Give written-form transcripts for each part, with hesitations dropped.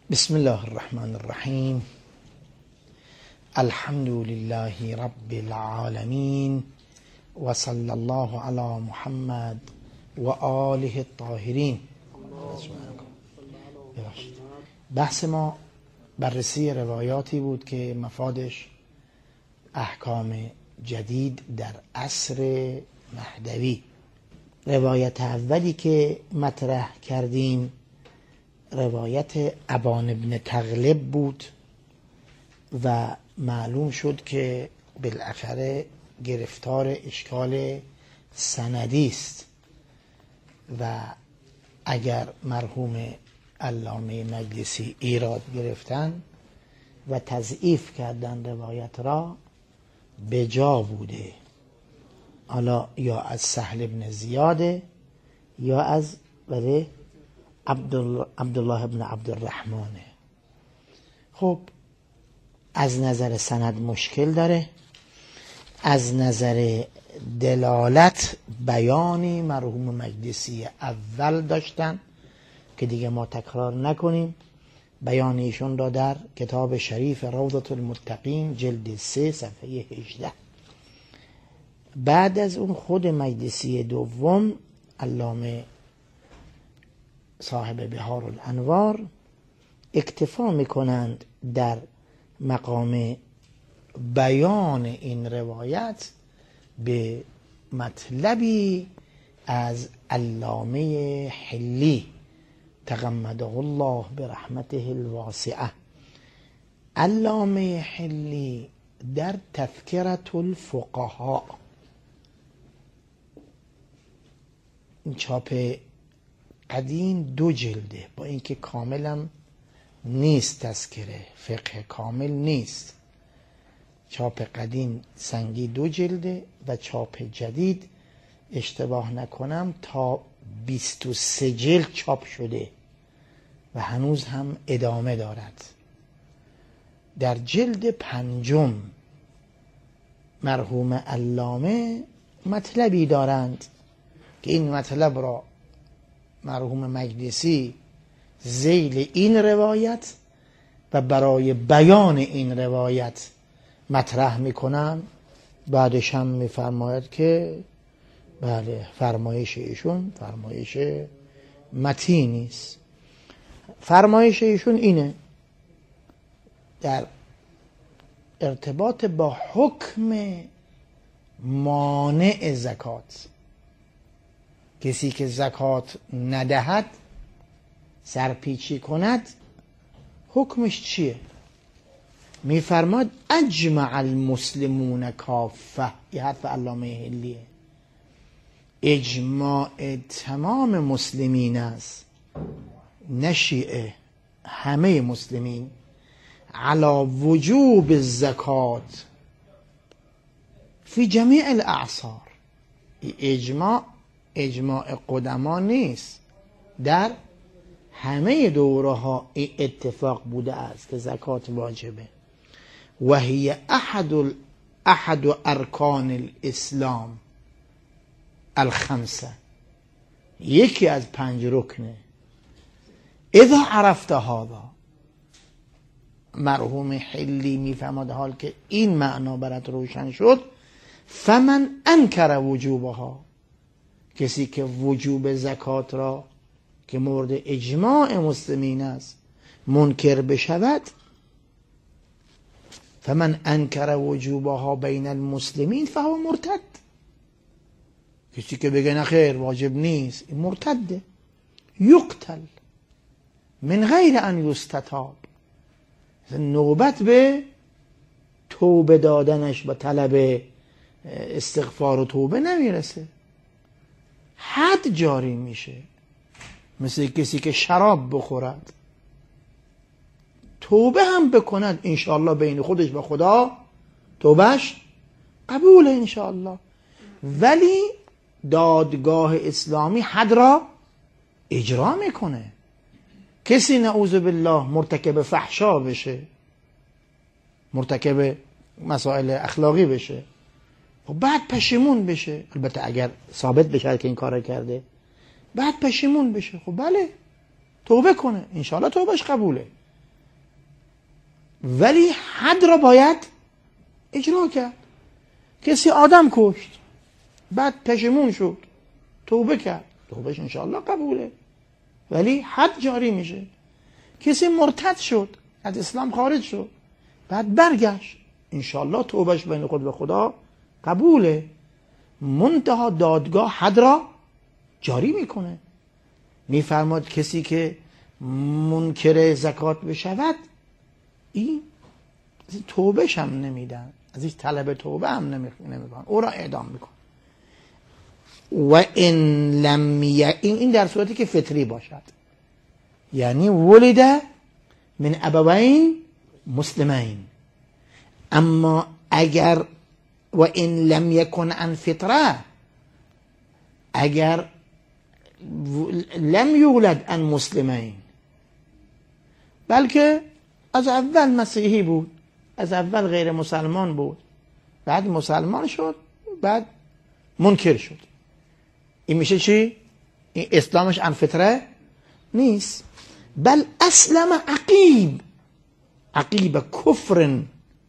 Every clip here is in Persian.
بسم الله الرحمن الرحیم. الحمد لله رب العالمین و صلی الله علی محمد و آله الطاهرین. بحث ما بررسی روایاتی بود که مفادش احکام جدید در عصر مهدوی. روایت اولی که مطرح کردیم روایت ابان بن تغلب بود و معلوم شد که بالاخره گرفتار اشکال سندی است و اگر مرحوم علامه مجلسی ایراد گرفتن و تضعیف کردن روایت را به جا بوده، حالا یا از سهل بن زیاده یا از عبدالله بن عبدالرحمنه. خب از نظر سند مشکل داره، از نظر دلالت بیانی مرحوم مجلسی اول داشتن که دیگه ما تکرار نکنیم. بیان ایشون را در کتاب شریف روضة المتقین جلد 3 صفحه 18. بعد از اون خود مجلسی دوم علامه صاحب بهار الانوار اکتفا میکنند در مقام بیان این روایت به مطلبی از علامه حلی تغمده الله برحمته الواسعه. علامه حلی در تذکرة الفقهاء، این چاپ قدیم 2 جلده، با اینکه کاملا نیست، تذکره فقه کامل نیست. چاپ قدیم سنگی 2 جلده و چاپ جدید اشتباه نکنم تا 23 جلد چاپ شده و هنوز هم ادامه دارد. در جلد 5 مرحوم علامه مطلبی دارند که این مطلب را مرحوم مجلسی ذیل این روایت و برای بیان این روایت مطرح میکنن. بعدش هم میفرماید که بله فرمایش ایشون فرمایش متینی است. فرمایش ایشون اینه در ارتباط با حکم مانع زکات، کسی که زکات ندهد سرپیچی کند حکمش چیه؟ میفرماد اجمع المسلمون کافه، یه حرف علامه حلیه، اجماع تمام مسلمین است، نه شیعه، همه مسلمین، علی وجوب الزکات فی جمیع الاعصار. اجماع قدما نیست، در همه دوره ها اتفاق بوده است که زکات واجبه. و هی احد ارکان الاسلام الخمسه، یکی از 5 رکنه. اذا عرفت هذا، مرحوم حلی میفهمد حال که این معنا برات روشن شد، فمن انکر وجوبها، کسی که وجوب زکات را که مورد اجماع مسلمین است منکر بشود، فمن انکر وجوبها بین المسلمین فهو مرتد، کسی که بگه نه خیر واجب نیست این مرتده، یقتل من غیر ان یستتاب، نوبت به توبه دادنش و طلب استغفار و توبه نمیرسه، حد جاری میشه. مثل کسی که شراب بخورد توبه هم بکند انشاءالله بین خودش و خدا توبهش قبوله انشاءالله، ولی دادگاه اسلامی حد را اجرا میکنه. کسی نعوذ بالله مرتکب فحشا بشه، مرتکب مسائل اخلاقی بشه و بعد پشیمون بشه، البته اگر ثابت بشه که این کار کرده، بعد پشیمون بشه، خب بله توبه کنه انشاءالله توبهش قبوله. ولی حد را باید اجرا کرد. کسی آدم کشت، بعد پشیمون شد، توبه کرد، توبهش انشاءالله قبوله، ولی حد جاری میشه. کسی مرتد شد، از اسلام خارج شد، بعد برگشت، انشاءالله توبهش بین خود به خدا قبوله. منتها دادگاه حد را جاری میکنه. میفرماد کسی که منکر زکات بشود، این توبهش هم نمیدن، از این طلب توبه هم نمیکنن، او را اعدام میکن. و این در صورتی که فطری باشد، یعنی ولد من ابوین مسلمین. اما اگر و ان لم یکن عن فطره، اگر لم یولد عن مسلمین، بلکه از اول مسیحی بود، از اول غیر مسلمان بود، بعد مسلمان شد، بعد منکر شد، این میشه چی؟ این اسلامش عن فطره نیست، بل اسلم عقیب کفر.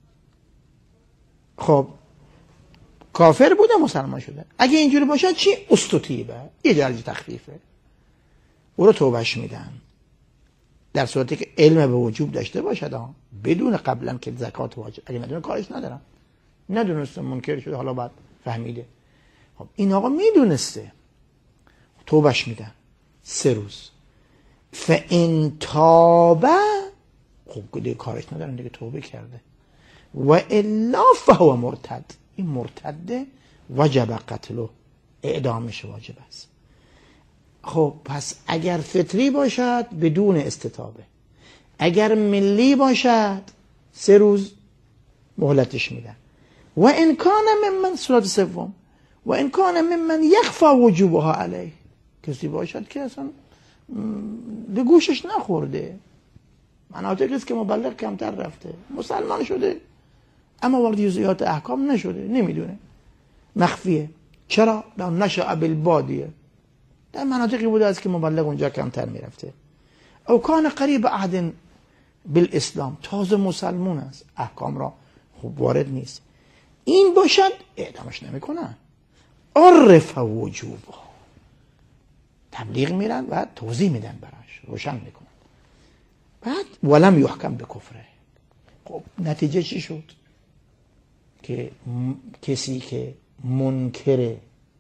خب کافر بوده مسلمان شده، اگه اینجوری باشه چی؟ استطیبه، یه درجه تخفیفه، او رو توبهش میدن، در صورتی که علم به وجوب داشته باشد، بدون قبلا که زکات واجب، اگه ندونه کارش ندارم، ندونسته منکر شده، حالا بعد فهمیده. خب این آقا میدونسته، توبهش میدن 3 روز. فان تاب، خب دیگه کارش ندارن دیگه، توبه کرده. و الا فهو مرتد، این مرتده، وجب قتله، اعدامش واجب است. خب پس اگر فطری باشد بدون استتابه، اگر ملی باشد 3 روز مهلتش میدن. و ان کان ممن، صورت سوم، و ان کان ممن یخفى وجوبها علیه، کسی باشد که اصلا به گوشش نخورده، مناطقی است که مبلغ کمتر رفته، مسلمان شده اما وارد جزئیات احکام نشده، نمیدونه، مخفیه. چرا؟ لان نشأ بالبادیه، در مناطقی بوده است که مبلغ اونجا کمتر میرفته. او کان قریب عهد بالاسلام، تازه مسلمون است، احکام را خوب وارد نیست، این باشد اعدامش نمیکنن، عرف وجوبه، تبلیغ میرن و توضیح میدن براش، روشن میکنن. بعد ولم یحکم به کفره. خب نتیجه چی شد؟ که کسی که منکر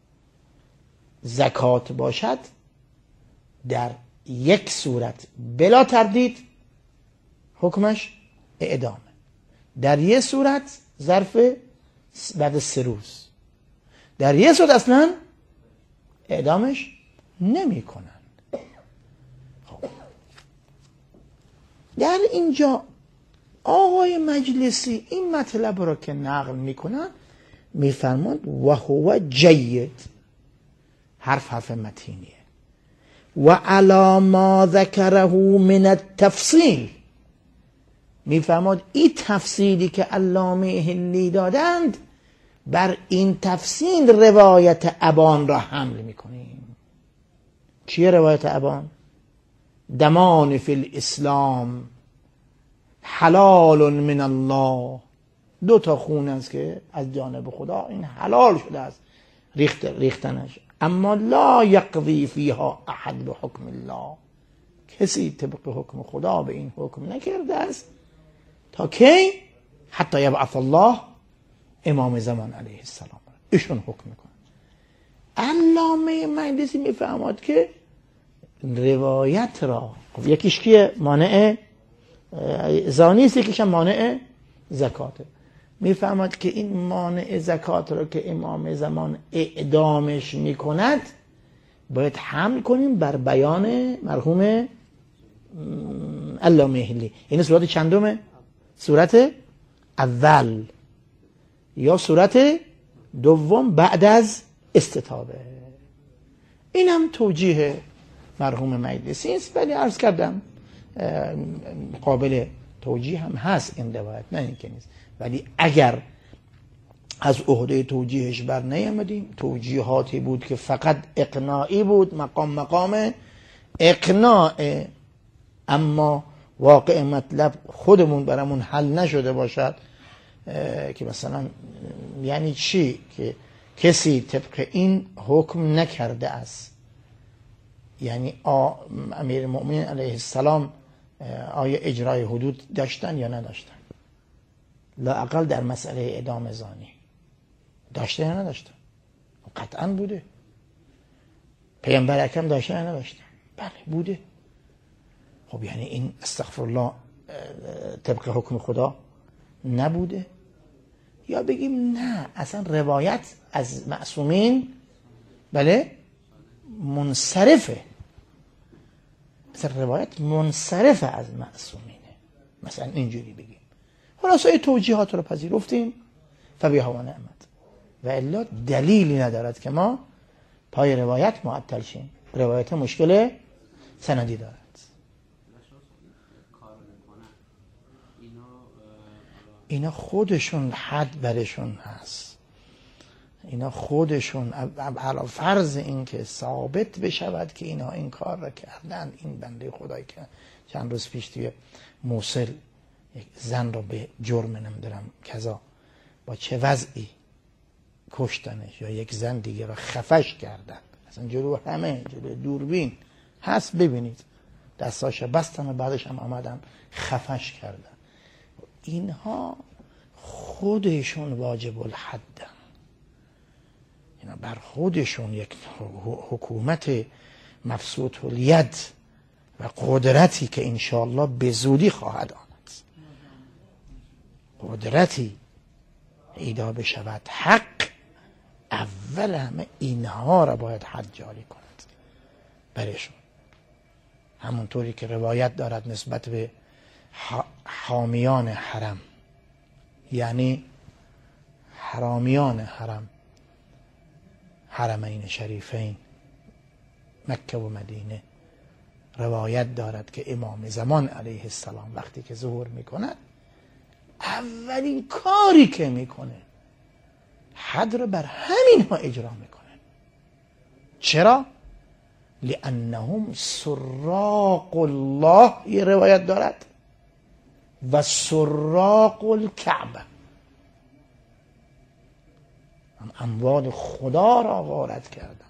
زکات باشد در یک صورت بلا تردید حکمش اعدامه، در یک صورت ظرف بعد 3 روز، در یک صورت اصلا اعدامش نمی کنند. خب. در اینجا آقای مجلسی این مطلب را که نقل میکنن میفرماند و هو جید، حرف متینیه، و علی ما ذکره من التفصیل، میفرماند این تفصیلی که علامه هندی دادند بر این تفصیل روایت ابان را حمل میکنیم. چیه روایت ابان؟ دمان فی الاسلام حلال من الله، 2 تا خون است که از جانب خدا این حلال شده است ریختنش، اما لا یقضی فیها احد بحکم الله، کسی طبق حکم خدا به این حکم نکرده است تا کی؟ حتی یبعث الله امام زمان علیه السلام، ایشون حکم میکنه. علامه مجلسی میفهمد که روایت را، یکیش که مانع زانی است، یکیش مانع زکاته، میفهمد که این مانع زکات را که امام زمان اعدامش میکند باید حمل کنیم بر بیان مرحوم علامه هلی. این صورت چندمه؟ صورت اول یا صورت دوم بعد از استتابه. این هم توجیه مرحوم مجلسی است، ولی عرض کردم قابل توجیه هم هست این روایت، نه اینکه نیست، ولی اگر از عهده توجیهش بر نیامدیم، توجیهاتی بود که فقط اقناعی بود، مقام اقناع، اما واقع مطلب خودمون برامون حل نشده باشد که مثلا یعنی چی که کسی طبق این حکم نکرده است، یعنی امیر المؤمنین علیه السلام آیا اجرای حدود داشتن یا نداشتن؟ لااقل در مسئله اعدام زانی داشته یا نداشتن؟ قطعا بوده. پیامبر اکرم داشته یا نداشتن؟ بله بوده. خب یعنی این استغفرالله طبق حکم خدا نبوده؟ یا بگیم نه اصلا روایت از معصومین بله منصرفه، مثلا روایت منصرفه از معصومینه، مثلا اینجوری بگیم. خلاصه توجیهات رو پذیرفتیم فبیها و نعمت، و الا دلیلی ندارد که ما پای روایت معطل شیم. روایت مشکل سندی دارد. اینا خودشون حد برشون هست، اینا خودشون علی فرض این که ثابت بشود که اینا این کار را کردن. این بنده خدایی که چند روز پیش توی موصل یک زن را به جرم نمیدونم کذا با چه وضعی کشتنش، یا یک زن دیگه را خفش کردن، اصلا جلو همه، جلو دوربین هست ببینید، دستاش بستن و بعدش هم آمدن خفش کردن. اینها خودشون واجب الحدن، اینا بر خودشون یک حکومت مبسوط الید و قدرتی که انشاءالله به زودی خواهد آمد، قدرتی ایدا بشود حق، اول همه اینها را باید حد جاری کند برشون. همونطوری که روایت دارد نسبت به حامیان حرم، یعنی حرامیان حرم، حرمین شریفین مکه و مدینه، روایت دارد که امام زمان علیه السلام وقتی که ظهور میکند اولین کاری که میکنه حد رو بر همینها اجرا میکنه. چرا؟ لانهم سراق الله، یه روایت دارد، و سراق الکعبه، اموال خدا را غارت کردن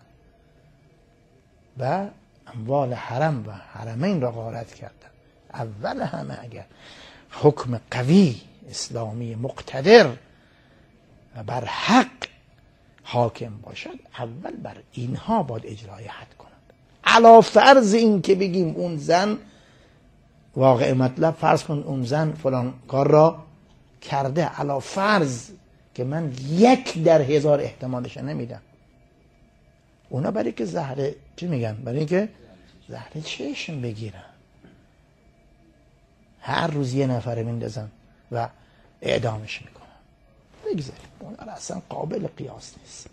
و اموال حرم و حرمین را غارت کردن. اول همه اگر حکم قوی اسلامی مقتدر و بر حق حاکم باشد، اول بر اینها باید اجرای حد کنند. علی فرض این که بگیم اون زن واقع مطلب، فرض کن اون زن فلان کار را کرده، علی فرض که من 1 در 1000 احتمالش نمیدم. اونا برای که زهر چی میگن؟ برای که زهر چشم بگیرن، هر روز یه نفر میندازن و اعدامش میکنن. بگذاریم اونا اصلا قابل قیاس نیست.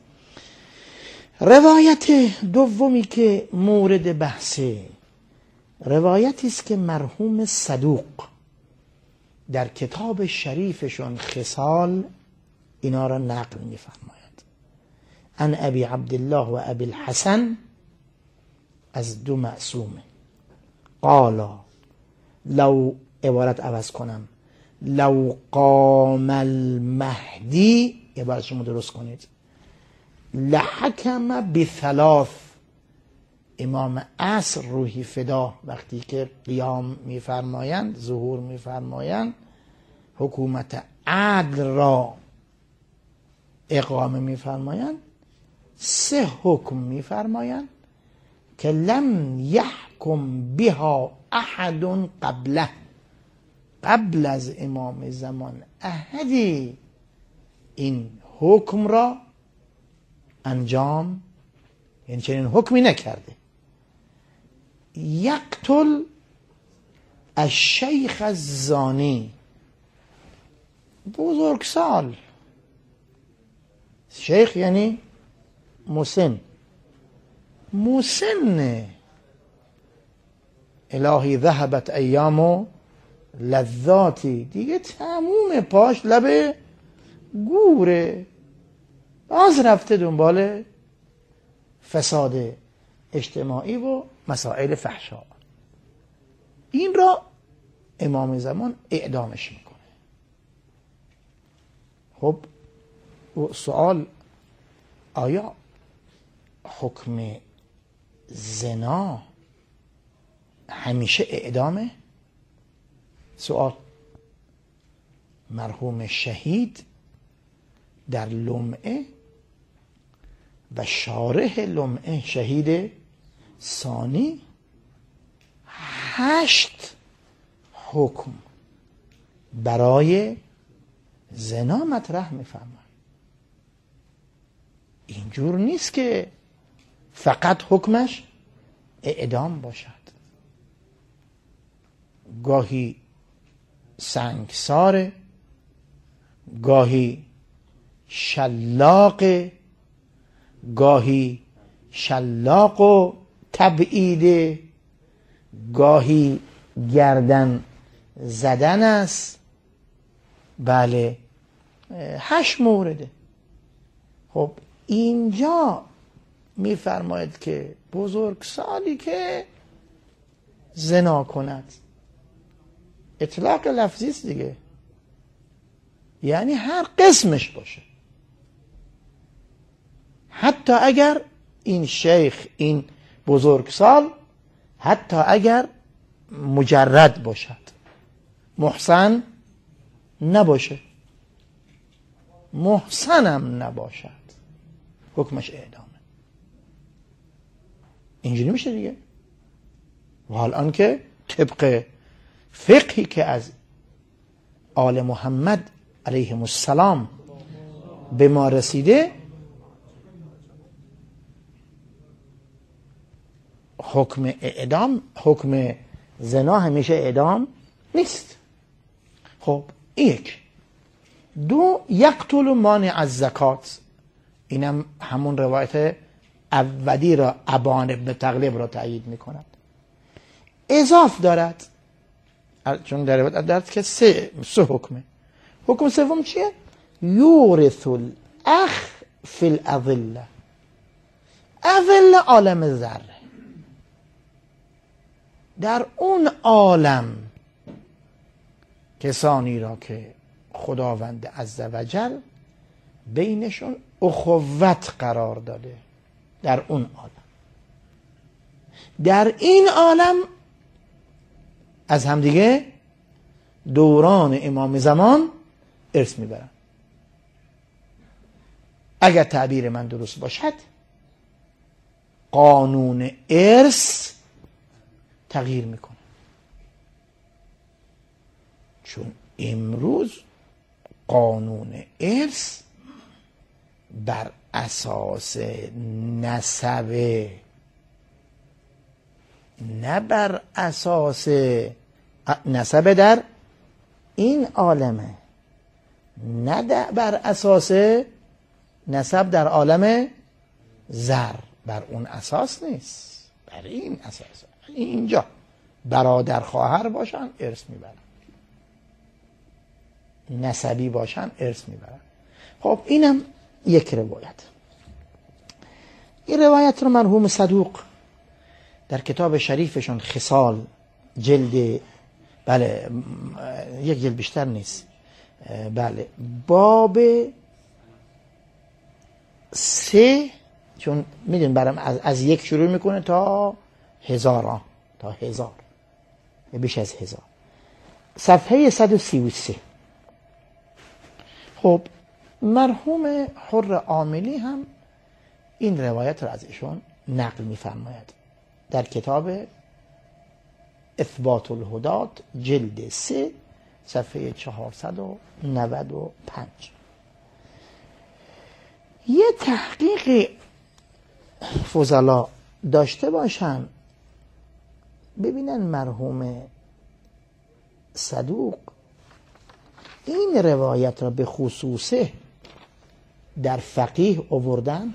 روایت دومی که مورد بحثه، روایتی است که مرحوم صدوق در کتاب شریفشون خصال اینا را نقل می‌فرماید. عن ابی عبدالله و ابی الحسن، از 2 معصوم، قالا لو، عبارت عوض کنم، لو قام المهدی، عبارت شما درست کنید، لحکم بثلاث. امام عصر روحی فدا وقتی که قیام می‌فرمایند، ظهور می‌فرمایند، حکومت عدل را اقامه می‌فرمایند، 3 حکم می‌فرمایند که لم یحکم بها احد قبله، قبل از امام زمان احدی این حکم را انجام، یعنی چنین حکمی نکرده. یقتل الشیخ الزانی، بزرگسال، شیخ یعنی مسن، مسن، الهی ذهبت ایام و لذاتی، دیگه تموم پاش لب گوره، باز رفته دنبال فساد اجتماعی و مسائل فحشا. این را امام زمان اعدامش میکنه. خب سوال، آیا حکم زنا همیشه اعدامه؟ سوال. مرحوم شهید در لمعه و شارح لمعه شهید ثانی 8 حکم برای زنا مطرح میفرماید. اینجور نیست که فقط حکمش اعدام باشد. گاهی سنگساره، گاهی شلاق، گاهی شلاق و تبعید، گاهی گردن زدن است. بله 8 مورده. خب اینجا میفرماید که بزرگسالی که زنا کند، اطلاق لفظی است دیگه، یعنی هر قسمش باشه، حتی اگر این شیخ، این بزرگسال، حتی اگر مجرد باشد، محسن نباشه، محسنم نباشد، حکمش اعدامه. اینجوری میشه دیگه. و الان که طبق فقهی که از آل محمد علیهم السلام به ما رسیده، حکم اعدام، حکم زنا همیشه اعدام نیست. خب یک. دو، یقتل مانع الزکات، اینم همون روایت اولی را ابان ابن تغلب را تأیید میکند. اضاف دارد، چون در روایت دارد که سه حکمه. حکم سوم چیه؟ یورث الاخ فی الاذله، اذله عالم ذره، در اون عالم کسانی را که خداوند عزوجل بینشون اخوت قرار داده، در اون عالم، در این عالم از همدیگه دوران امام زمان ارث میبرن. اگر تعبیر من درست باشد، قانون ارث تغییر میکنه. چون امروز قانون ارث بر اساس نسبه، نه بر اساس نسبه در این عالمه، نه بر اساس نسب در عالم زر، بر اون اساس نیست، بر این اساس. اینجا برادر خواهر باشن ارث میبرن، نسبی باشن ارث میبرن. خب اینم یک روایت. این روایت رو مرحوم صدوق در کتاب شریفشون خصال، جلد، بله یک جلد بیشتر نیست، بله باب 3، چون میدونی برام از 1 شروع میکنه تا 1000، تا 1000، بیش از 1000، صفحه 133. خب مرحوم حر عاملی هم این روایت را از ایشون نقل میفرماید در کتاب اثبات الهدات جلد 3 صفحه 495. یه تحقیق فضلا داشته باشن، ببینن مرحوم صدوق این روایت را به خصوصه در فقیه آوردن.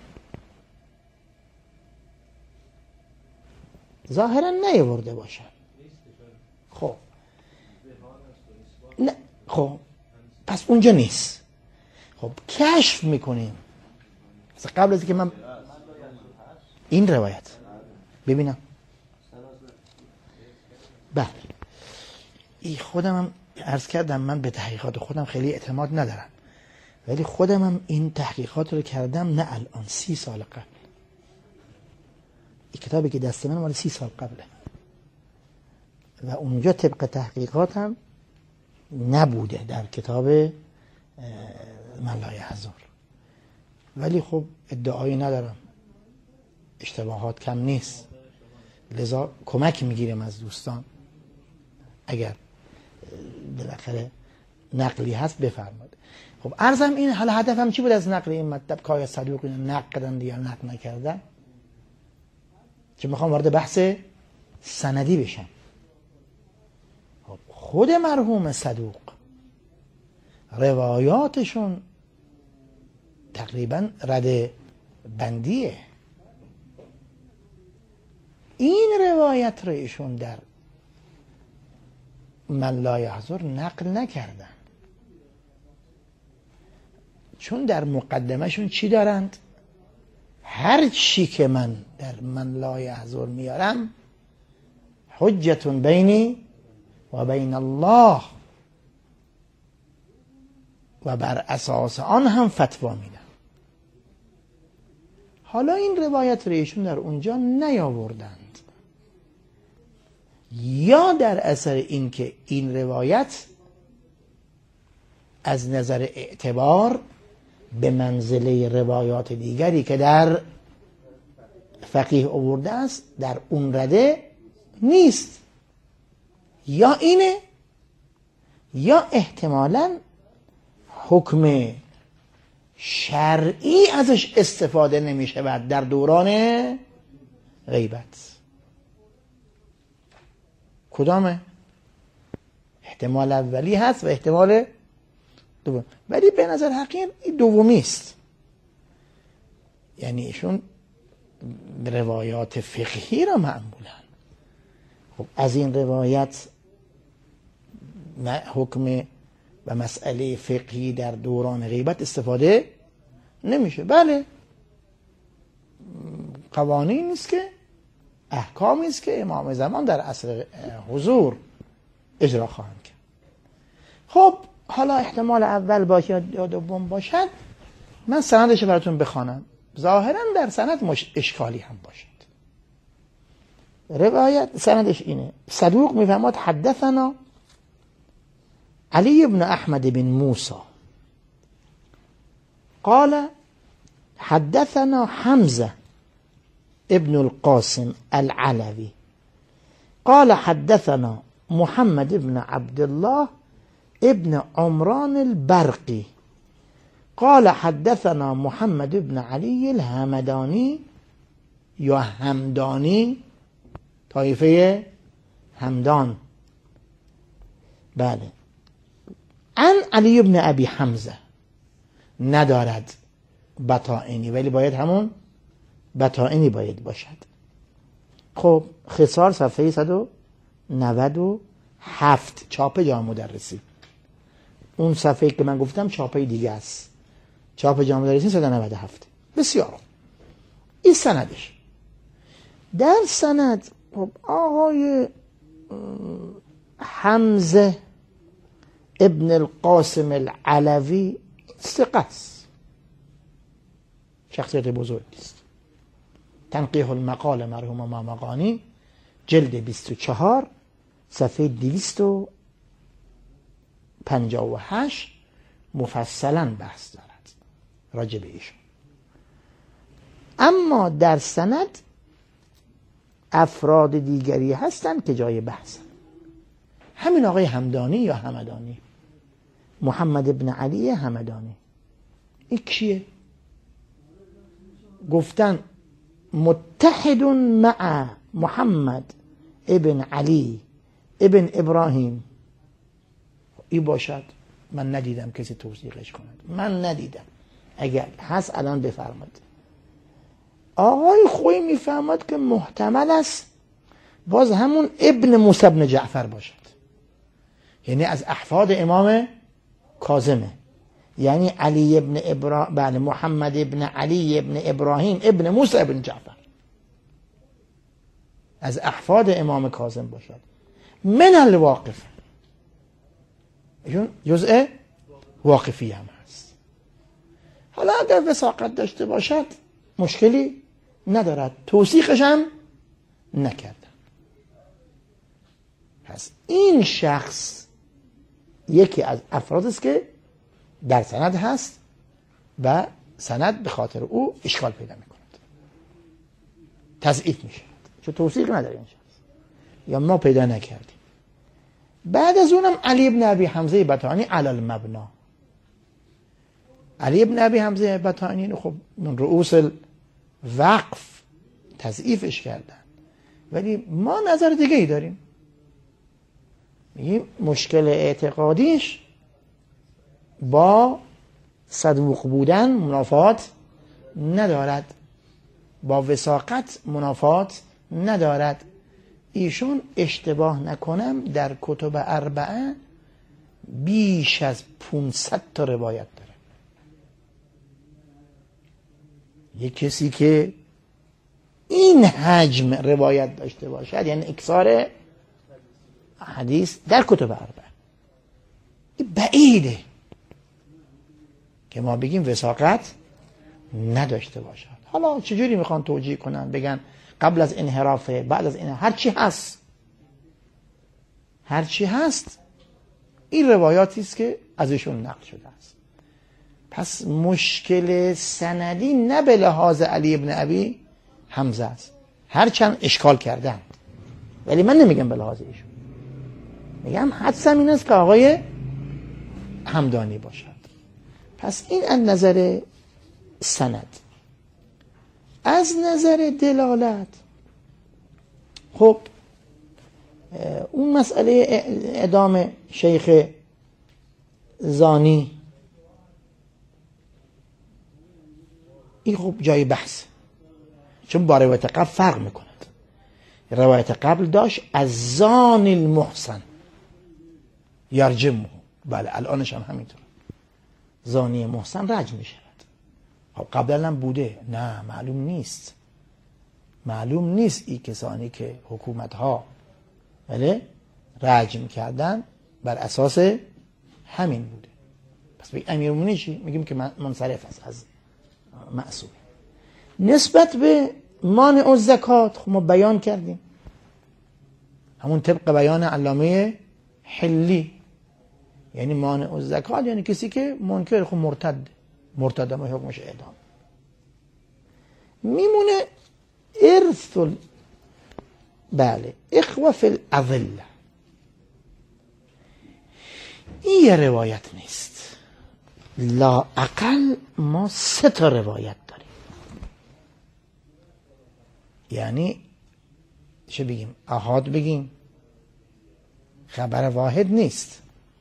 ظاهرا نیاورده باشن. خب نه، خب پس اونجا نیست. خب کشف میکنیم قبل از که من این روایت ببینم. بله خودم هم عرض کردم من به تحقیقات خودم خیلی اعتماد ندارم، ولی خودم هم این تحقیقات رو کردم نه الان، 30 سال قبل. این کتابی که دست من مال 30 سال قبله و اونجا طبق تحقیقاتم نبوده در کتاب من لا یحزن. ولی خب ادعایی ندارم، اشتباهات کم نیست، لذا کمک میگیرم از دوستان. اگر بالاخره نقلی هست بفرمایید. خب عرضم این، حالا هدفم چی بود از نقل این مطلب؟ که آیا صدوق اینو نقل کردن یا نقل نکردن؟ چون میخوام وارد بحث سندی بشم. خب خود مرحوم صدوق روایاتشون تقریبا رده بندیه. این روایت رو ایشون در من لا یحزن نقل نکردن، چون در مقدمهشون چی دارند؟ هر چی که من در من لا یحزن میارم حجت بینی و بین الله و بر اساس آن هم فتوا میدم. حالا این روایت رو ایشون در اونجا نیاوردند، یا در اثر این که این روایت از نظر اعتبار به منزله روایات دیگری که در فقیه آورده است در اون رده نیست، یا اینه یا احتمالاً حکم شرعی ازش استفاده نمی شود در دوران غیبت. کدامه؟ احتمال اولی هست و احتمال دوم، ولی به نظر حقیر این دومی است. یعنی ایشون روایات فقهی را معمولن، خب از این روایت حکم و مسئله فقهی در دوران غیبت استفاده نمیشه. بله قوانین است که احکامی است که امام زمان در عصر حضور اجرا خواهند کرد. خب حالا احتمال اول باشه یا دوم باشد، من سندش براتون بخوانم، ظاهرا در سند اشکالی هم باشد. روایت سندش اینه: صدوق میفرماد حدثنا علی بن احمد بن موسی قال حدثنا حمزه ابن القاسم العلوي قال حدثنا محمد بن عبد الله ابن عمران البرقي قال حدثنا محمد بن علي الهمداني یا همدانی، طایفه همدان، بله، عن علی بن ابی حمزه، ندارد بطائنی، ولی باید همون بطائنی باید باشد. خب خسار صفحه 197 چاپ جامع مدرسی. اون صفحه که من گفتم چاپه دیگه است، چاپ جامع مدرسی 197. بسیار این سندش. در سند خب آقای حمزه ابن القاسم العلوی ثقه است، شخصیت بزرگی است. تنقیح المقال مرحوم مامقانی جلد 24 صفحه 258 مفصلا بحث دارد راجع به ایشون. اما در سند افراد دیگری هستند که جای بحثن. همین آقای همدانی یا همدانی، محمد ابن علی همدانی، این کیه؟ گفتن متحد مع محمد ابن علی ابن ابراهیم. این باشد؟ من ندیدم کسی توصیقش کند، من ندیدم. اگر هست الان بفرمایید. آقای خویی میفهمد که محتمل است باز همون ابن موسی بن جعفر باشد، یعنی از احفاد امام کاظمه، یعنی علی ابن بله محمد ابن علی ابن ابراهیم ابن موسی ابن جعفر، از احفاد امام کاظم باشد. من الواقف ایشون جزء واقفی هم هست. حالا اگر وثاقت داشته باشد مشکلی ندارد، توثیقش هم نکردن. پس این شخص یکی از افراد است که در سند هست و سند به خاطر او اشکال پیدا میکند، تضعیف میشه، چون توثیق نداره این شخص یا ما پیدا نکردیم. بعد از اونم علی ابن ابی حمزه بطحانی علی المبنا. علی ابن ابی حمزه بطحانی خب من رؤوس الوقف تضعیفش کردن، ولی ما نظر دیگه ای داریم، میگیم مشکل اعتقادیش با صدوق بودن منافات ندارد، با وثاقت منافات ندارد. ایشون اشتباه نکنم در کتب اربعه بیش از 500 تا روایت داره. یک کسی که این حجم روایت داشته باشد، یعنی اکثار حدیث در کتب اربعه، بعیده که ما بگیم وثاقت نداشته باشد. حالا چجوری میخوان توجیه کنن؟ بگن قبل از انحرافه، بعد از انحراف، هرچی هست این روایاتی است که ازشون نقل شده است. پس مشکل سندی نه به لحاظ علی ابن ابی حمزه است، هرچند اشکال کردن، ولی من نمیگم به لحاظ ایشون، میگم حدسم این است که آقای همدانی باشد. پس این از نظر سند. از نظر دلالت، خب اون مسئله اعدام شیخ زانی این خب جای بحث، چون با روایت قبل فرق میکند. روایت قبل داشت از زان المحسن یرجمه، بله الانش هم همینطور، زانی محسن رجم میشود. خب قبلا هم بوده؟ نه، معلوم نیست این کسانی که حکومت ها بله رجم کردن بر اساس همین بوده. پس به امیرالمومنین چی میگیم که منصرف است از معصوم. نسبت به مانع الزکات خب ما بیان کردیم، همون طبق بیان علامه حلی، یعنی مانع الزکات یعنی کسی که منکر، خب مرتد ما حکمش اعدام. میمونه ارث بله اخوه فی الاذله. این یه روایت نیست، لا اقل ما 3 تا روایت داریم. یعنی چه بگیم؟ احاد بگیم، خبر واحد نیست،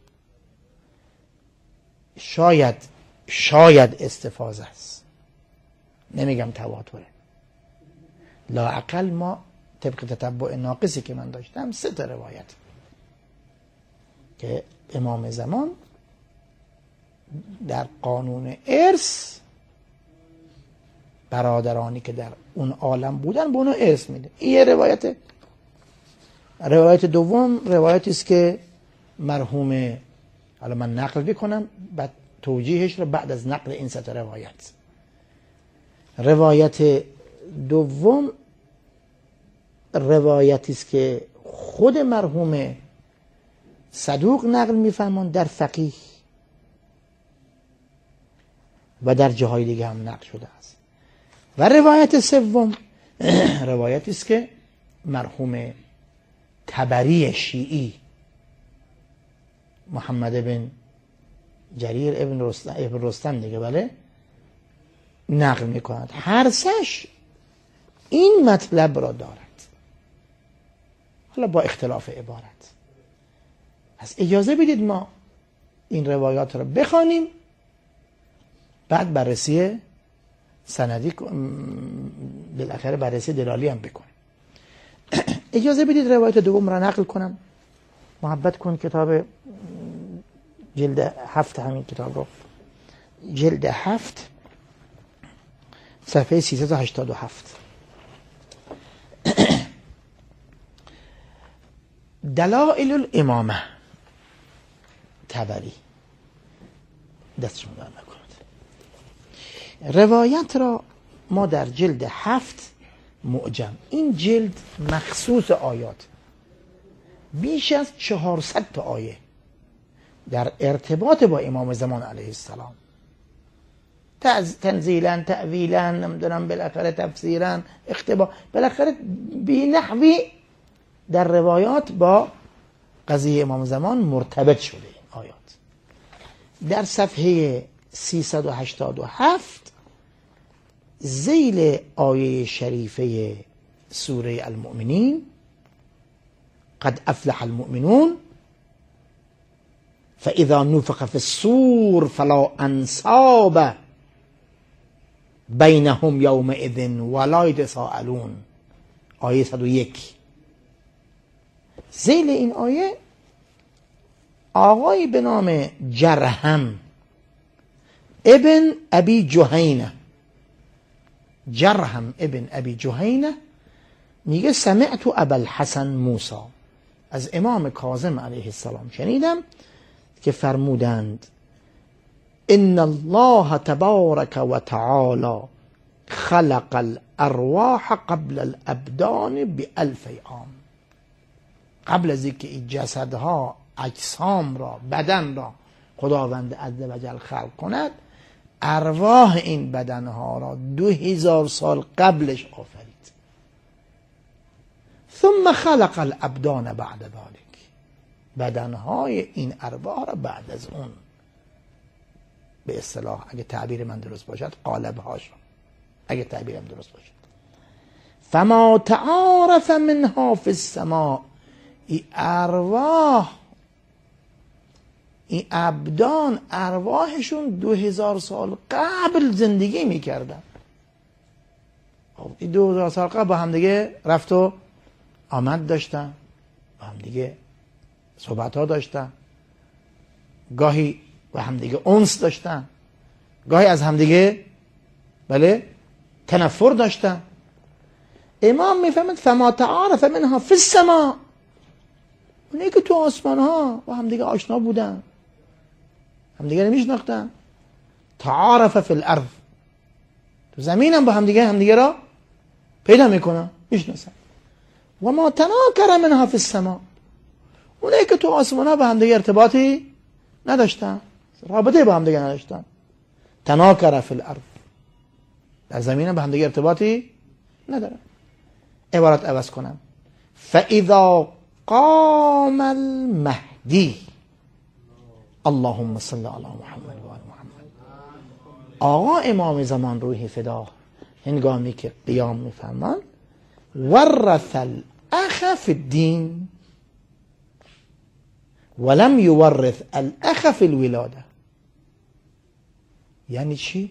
شاید استفاضه است، نمیگم تواتره. لا اقل ما طبق تتبع ناقصی که من داشتم 3 تا روایت که امام زمان در قانون ارث برادرانی که در اون عالم بودن به اونها ارث میده. این یه روایته. روایت دوم روایتی است که مرحوم، حالا من نقل بکنم بعد توجیهش رو بعد از نقل این 3 تا روایت. روایت دوم روایتی است که خود مرحوم صدوق نقل می‌فرمان در فقیه و در جاهای دیگه هم نقل شده است. و روایت سوم روایتی است که مرحوم طبری شیعی محمد بن جریر ابن رستم دیگه بله نقل می‌کند. هر سش این مطلب را دارد، حالا با اختلاف عبارت. پس اجازه بدید ما این روایات را بخوانیم، بعد بررسی سندی بالاخره بررسی دلالی هم بکنیم. اجازه بدید روایت دوم را نقل کنم. محبت کن کتاب جلد 7 همین کتاب رو، جلد 7 صفحه 387. دلائل الامامه، تبری دستشون در نکند. روایت را ما در جلد 7 معجم، این جلد مخصوص آیات، بیش از 400 تا آیه در ارتباط با امام زمان علیه السلام، تنزیلا، تأویلا، نمیدونم بالاخره تفسیرا، اختبار، بالاخره بی نحوی در روایات با قضیه امام زمان مرتبط شده این آیات. در صفحه 387 ذیل آیه شریفه سوره المؤمنین، قد افلح المؤمنون فاذا نفخ في الصور فلا انصاب بینهم یومئذ ولا یتساءلون، آیه 101. ذیل این آیه آقای به نام جرهم ابن ابی جهینه، جرهم ابن ابی جهینه میگه سمعت ابوالحسن موسی، از امام کاظم علیه السلام شنیدم که فرمودند ان الله تبارک و تعالی خلق الارواح قبل الابدان ب1000 عام. قبل از اینکه این جسدها، اجسام را، بدن را خداوند عزوجل خلق کند، ارواح این بدنها را 2000 سال قبلش آفرید. ثم خلق الابدان بعد ذلك، بدنهای این ارواح را بعد از اون، به اصطلاح اگه تعبیر من درست باشد قالبهاش، اگه تعبیرم درست باشد، فما تعارف منها فی السماء، این ارواح، این ابدان، ارواحشون 2000 سال قبل زندگی میکردن. این 2000 سال قبل با هم دیگه رفت و آمد داشتن، با هم دیگه صحبت ها داشتن، گاهی با هم دیگه انس داشتن، گاهی از هم دیگه بله تنفر داشتن. امام میفهمد فما تعارف منها فی السماء، اونایی که تو آسمان ها با هم دیگه آشنا بودن، هم دیگه نمیشناختن. تعارف فی الارض، تو زمین هم با هم دیگه را پیدا میکنن، میشناسن. و ما تناکر منها فی السماء، اونایی که تو آسمان ها با هم دیگه ارتباطی نداشتن، رابطه با هم دیگه نداشتن. تناکر فی الارض، در زمین هم با هم دیگه ارتباطی ندارن. عبارت عوض کنم، فاذا قام المهدی، اللهم صل علی محمد و آل محمد، آقا امام زمان روحی فدا هنگامی که قیام میفرمان، ورث الاخ فی الدین ولم یورث الاخ فی الولاده. یعنی چی؟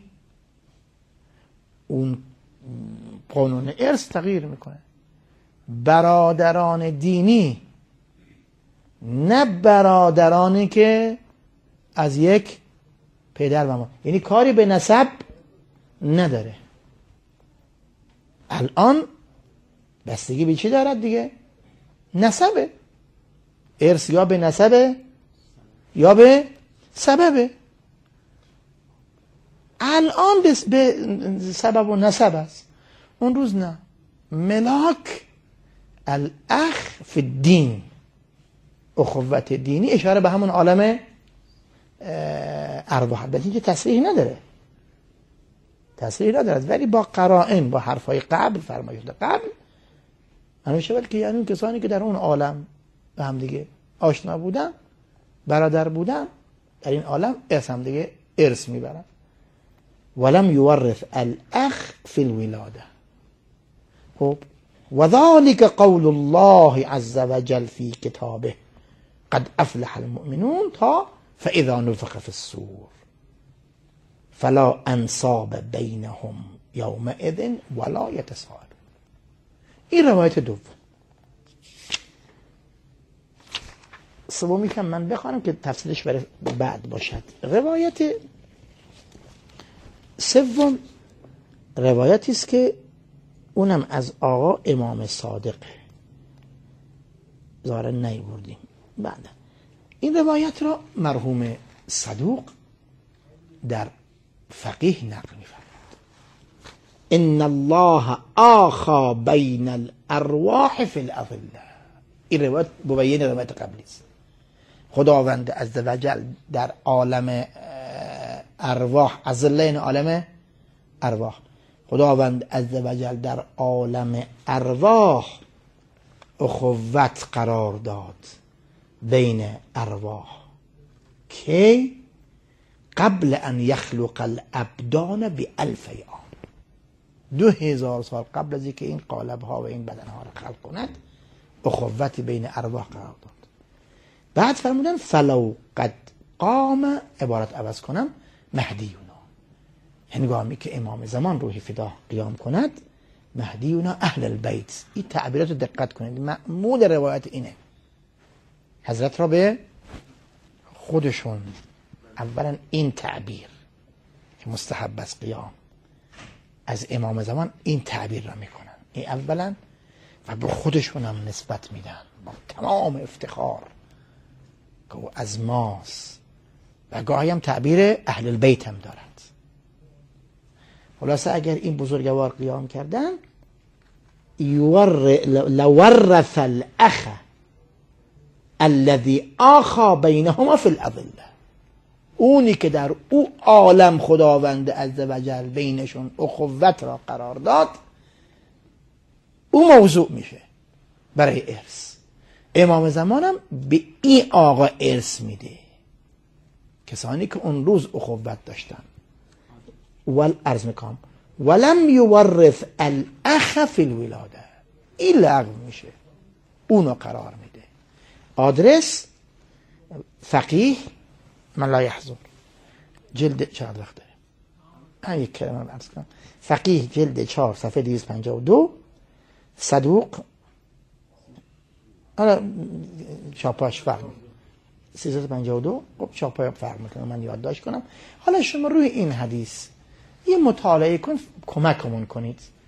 اون قانون ارث تغییر میکنه. برادران دینی نه برادرانی که از یک پدر و مادر، یعنی کاری به نسب نداره. الان بستگی به چی دارد دیگه؟ نسبه. ارث یا به نسبه یا به سببه. الان به سبب و نسب است، اون روز نه. ملاک الاخ فی الدین، اخوت دینی، اشاره به همون عالم ارواح، به اینکه تصریح نداره، تصریح نداره، ولی با قرائن، با حرفای قبل، فرمایش قبل همیشه بلکه یعنی اون کسانی که در اون عالم به هم دیگه آشنا بودن، برادر بودن، در این عالم ارث هم دیگه ارث میبرن. ولم یورث الاخ فی الولاده. خب و ذلك قول الله عز وجل فی کتابه قد افلح المؤمنون تا فاذا نفخ فی الصور فلا انصاب بینهم یومئذ ولا یتساءلون. این روایت دوم. سومی که من بخوانم که تفصیلش برای بعد باشد. روایت سوم روایتی است که اونم از آقا امام صادق، ظاهرا نیاوردیم بعد. این روایت را مرحوم صدوق در فقیه نقل می‌فرماید. ان الله آخا بین الارواح فی الاظله. این روایت مبین روایت قبلی است. خداوند عزوجل در عالم ارواح، اظله این عالم ارواح، خداوند عزوجل در عالم ارواح اخوت قرار داد بین ارواح که قبل ان یخلق الابدان ب1000 عام، 2000 سال قبل از اینکه این قالب ها و این بدن ها را خلق کند اخوت بین ارواح قرار داد. بعد فرمودن فلو قد قام، عبارت عوض کنم، مهدیونا، هنگامی که امام زمان روح فدا قیام کند، مهدیونا اهل البیت. این تعبیرات رو دقت کنید، معمول روایت اینه. حضرت را به خودشون اولا این تعبیر که مستحب از قیام از امام زمان این تعبیر را میکنن، این اولا، و به خودشون هم نسبت میدن با تمام افتخار که از ماست و گاهی هم تعبیر اهل البیت هم دارد. خلاصه اگر این بزرگوار قیام کردن لورث الاخ الذي آخا بینهما فی الاظله، اونی که در او عالم خداوند عزوجل بینشون اخوت را قرار داد، او موضوع میشه برای ارث. امام زمانم به این آقا ارث میده، کسانی که اون روز اخوت داشتن. عرض میکنم ولم یورث الاخ فی الولاده، این لغو میشه، اونو قرار میده. آدرس فقیه من لا یحضر، جلد چقدر وقت داره؟ یک کلمه عرض کنم. فقیه جلد 4 صفحه 252، صدوق حالا چاپاش فرق 352. خب چاپای فرق میکنه، من یادداشت کنم. حالا شما روی این حدیث یه مطالعه کن، کمکمون کنید.